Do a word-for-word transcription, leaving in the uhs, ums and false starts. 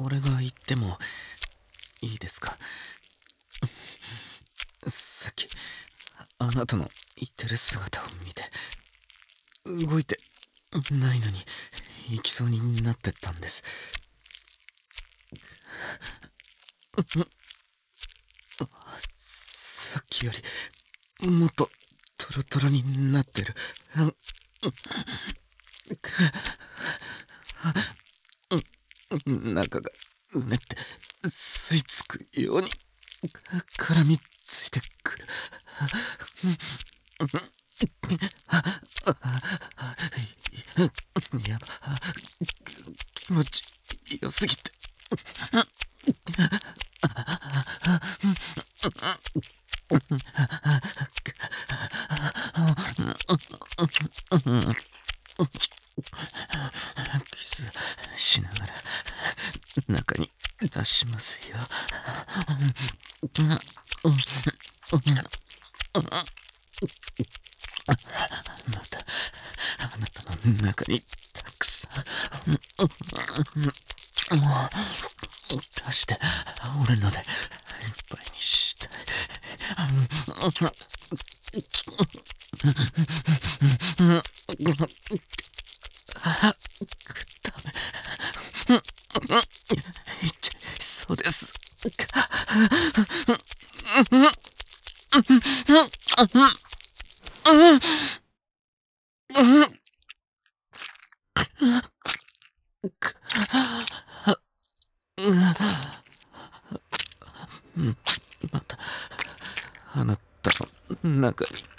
俺が行ってもいいですか？さっきあなたの言ってる姿を見て、動いてないのに行きそうになってたんです。さっきよりもっとトロトロになってる。中がうねって吸い付くように絡みついてくる。やば、気持ちよすぎて。キスしながら中に出しますよ。またあなたの中にたくさん出して俺のでいっぱいにしたい。ダメ。いっちゃいそうです。またあなたの中に